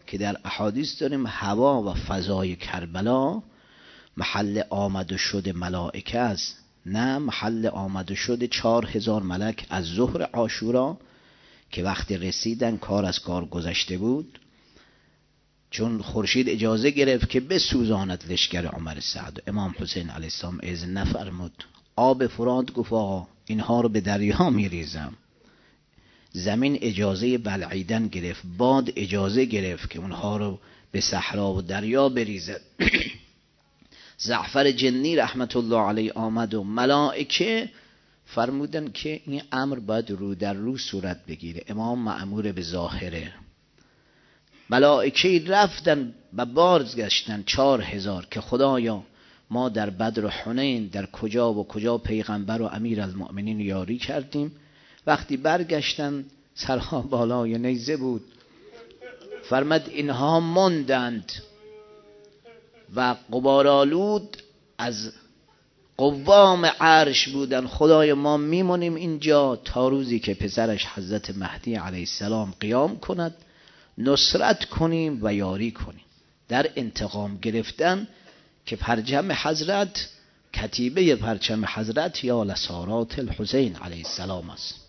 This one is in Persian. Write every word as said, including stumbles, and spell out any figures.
که در احادیث داریم هوا و فضای کربلا محل آمد و شد ملائکه است، نه محل آمد و شد چهار هزار ملک از ظهر عاشورا که وقتی رسیدن کار از کار گذشته بود، چون خورشید اجازه گرفت که بسوزاند لشکر عمر سعد. امام حسین علیه السلام اذن نفرمود، آب فرات گفت آقا اینها رو به دریا میریزم. زمین اجازه بلعیدن گرفت، باد اجازه گرفت که اونها رو به صحرا و دریا بریزد. جعفر جنی رحمت الله علیه آمد و ملائکه فرمودن که این امر باید رو در رو صورت بگیره، امام مأمور به ظاهره. ملائکه رفتن و بازگشتن چهار هزار که خدایا ما در بدر و حنین در کجا و کجا پیغمبر و امیر المؤمنین یاری کردیم. وقتی برگشتن سرها بالای نیزه بود، فرمد اینها ماندند و غبارآلود از قوام عرش بودن، خدای ما میمونیم اینجا تا روزی که پسرش حضرت مهدی علیه السلام قیام کند، نصرت کنیم و یاری کنیم. در انتقام گرفتن که پرچم حضرت، کتیبه پرچم حضرت یا لسارات الحسین علیه السلام است.